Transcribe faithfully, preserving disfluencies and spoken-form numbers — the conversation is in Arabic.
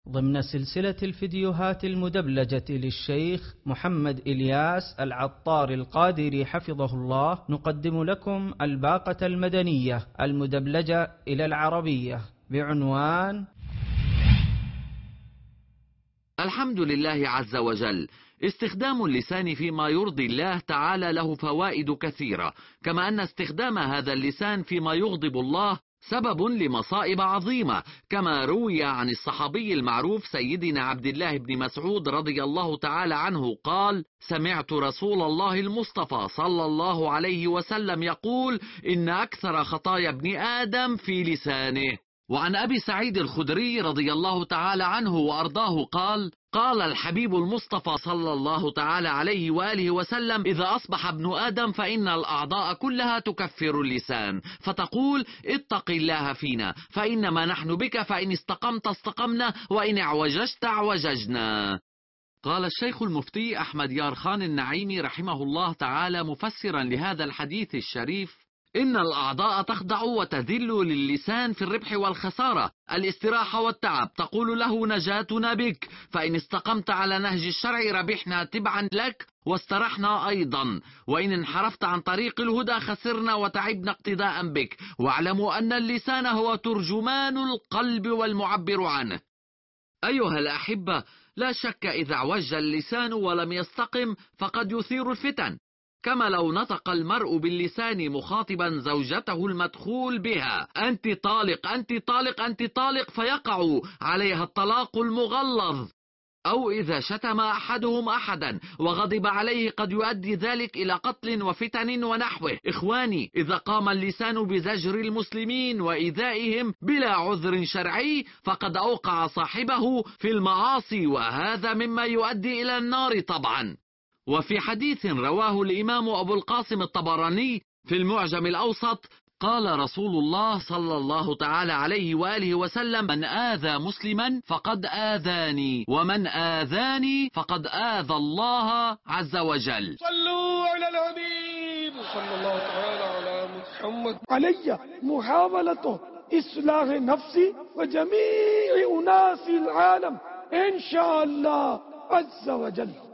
ضمن سلسلة الفيديوهات المدبلجة للشيخ محمد إلياس العطار القادري حفظه الله، نقدم لكم الباقة المدنية المدبلجة إلى العربية بعنوان الحمد لله عز وجل. استخدام اللسان فيما يرضي الله تعالى له فوائد كثيرة، كما أن استخدام هذا اللسان فيما يغضب الله سبب لمصائب عظيمة، كما روي عن الصحابي المعروف سيدنا عبد الله بن مسعود رضي الله تعالى عنه قال: سمعت رسول الله المصطفى صلى الله عليه وسلم يقول: إن أكثر خطايا ابن آدم في لسانه. وعن أبي سعيد الخدري رضي الله تعالى عنه وأرضاه قال: قال الحبيب المصطفى صلى الله تعالى عليه وآله وسلم: إذا أصبح ابن آدم فإن الأعضاء كلها تكفر اللسان، فتقول: اتق الله فينا فإنما نحن بك، فإن استقمت استقمنا وإن اعوججت اعوججنا. قال الشيخ المفتي أحمد يارخان النعيمي رحمه الله تعالى مفسرا لهذا الحديث الشريف: إن الأعضاء تخضع وتذل للسان في الربح والخسارة، الاستراحة والتعب، تقول له: نجاتنا بك، فإن استقمت على نهج الشرع ربحنا تبعا لك واسترحنا أيضا، وإن انحرفت عن طريق الهدى خسرنا وتعبنا اقتداء بك. واعلموا أن اللسان هو ترجمان القلب والمعبر عنه. أيها الأحبة، لا شك إذا اعوج اللسان ولم يستقم فقد يثير الفتن، كما لو نطق المرء باللسان مخاطبا زوجته المدخول بها: أنت طالق أنت طالق أنت طالق، فيقع عليها الطلاق المغلظ. أو إذا شتم أحدهم أحدا وغضب عليه قد يؤدي ذلك إلى قتل وفتن ونحوه. إخواني، إذا قام اللسان بزجر المسلمين وإيذائهم بلا عذر شرعي فقد أوقع صاحبه في المعاصي، وهذا مما يؤدي إلى النار طبعا. وفي حديث رواه الإمام أبو القاسم الطبراني في المعجم الأوسط قال رسول الله صلى الله تعالى عليه وآله وسلم: من آذى مسلما فقد آذاني، ومن آذاني فقد آذى الله عز وجل. صلوا على الحبيب صلى الله تعالى على محمد. علي محاولة إصلاح نفسي وجميع أناس العالم إن شاء الله عز وجل.